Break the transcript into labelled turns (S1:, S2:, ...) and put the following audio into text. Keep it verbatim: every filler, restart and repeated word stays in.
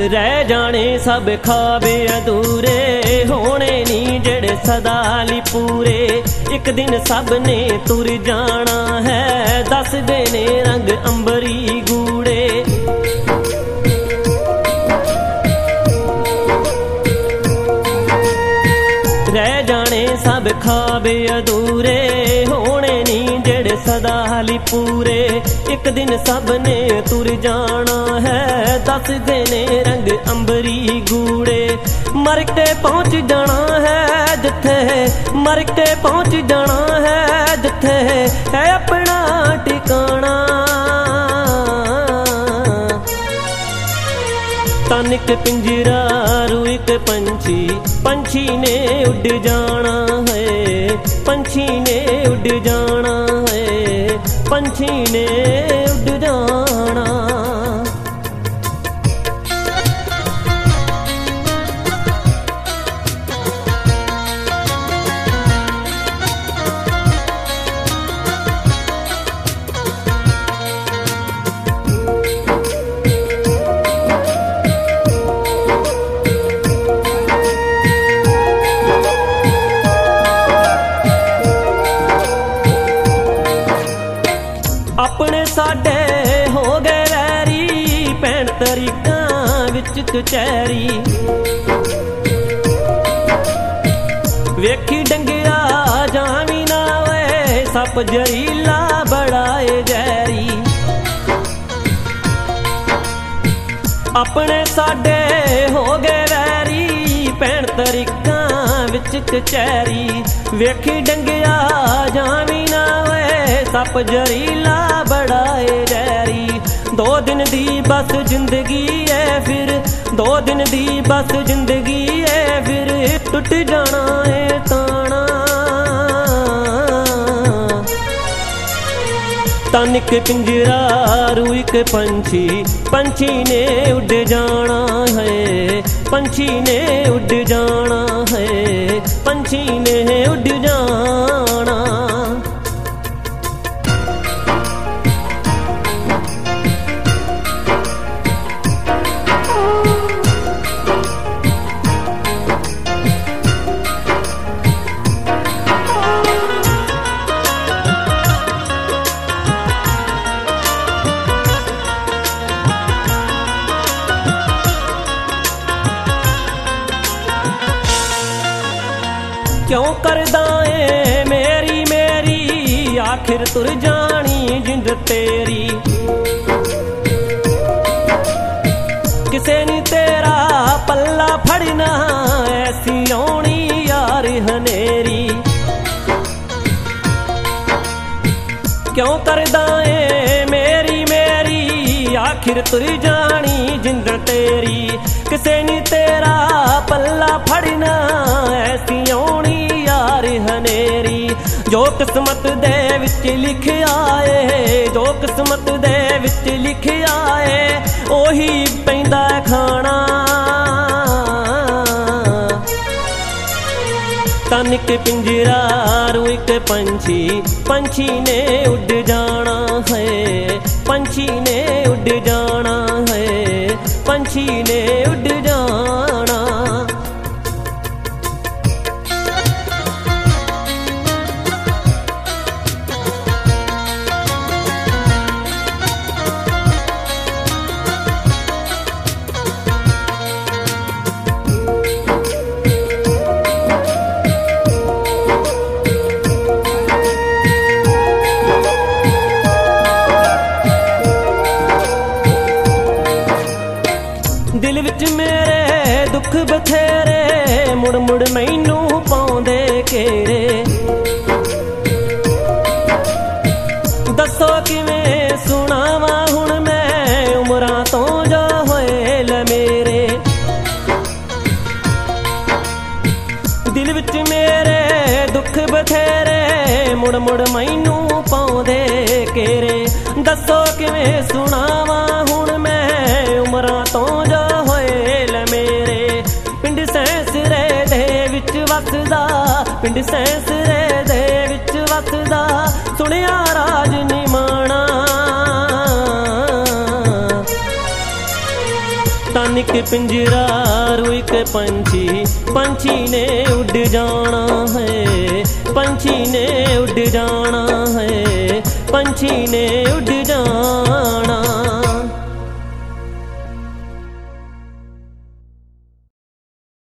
S1: रह जाने सब खाबे अधूरे, होने नी जेड़े सदा ली पूरे। एक दिन सब ने तुर जाना है, दस देने रंग अंबरी गूड़े। रह जाने सब खाबे अधूरे, होने नी जेड़े सदा ली पूरे। एक दिन सब ने तुर जाना है, दस देने रंग अंबरी गूड़े। मर के पहुंच जाना है जिथे, मर के पहुंच जाना है जिथे है अपना ठिकाना। तन एक पिंजरा रू एक पंछी, पंछी ने उड़ जाना है, पंछी ने उड़ जाना है, पंछी ने उड़ जाना। अपने साडे हो गए वैरी, भैन तरीकां विच कचैरी। वेखी डंगिया जावी ना वे, सप जरीला बड़ा ए जैरी। अपने साडे हो गए वैरी, भैन तरीकां विच कचैरी। वेखी डंगिया जावी ना वे, सप जरीला बड़ा ए जैरी। दो दिन दी बस जिंदगी है फिर, दो दिन दी बस जिंदगी है फिर, टुट जाना है ताना। तन एक पिंजरा रू एक पंछी, पंछी ने उड़ जाना है, पंछी ने उड़ जाना है, पंछी ने उड़ जाना। क्यों करदा ए मेरी मेरी, आखिर तुर जानी जिंद तेरी। किसे नी तेरा पल्ला फड़ना, ऐसी औनी यार हनेरी। क्यों करदा ए मेरी मेरी, आखिर तुर जानी जिंद तेरी। किसे नी तेरा पल्ला फड़ना, ऐसी औनी यार हनेरी। जो किस्मत दे विच लिखिया है, जो किस्मत दे विच लिखिया है, ओही पैंदा खाना। तन एक पिंजरा रू एक पंछी, पंछी ने उड़ जाना है, पंछी ने उड़ जाना है, पंछी ने उड़ जाना। दिल विच मेरे दुख बथेरे, मुड़ मुड़ मैनू पाउंदे घेरे। दसो किवें सुनावा हुण मैं, उमरां तो जो होए ल मेरे। दिल विच मेरे दुख बथेरे, मुड़ मुड़ मैनू पाउंदे घेरे। दसो किवें सुनावा हुण मैं, उमरां तो जो होए ल मेरे। पिंड सैंसरे दे विच वसदा, पिंड सैंसरे दे विच वसदा, सुनिया राज निमाणा। बन के पिंजरा रोई के पंछी, पंछी ने उड़ जाना है, पंछी ने उड़ जाना है, पंछी ने उड़ जाना।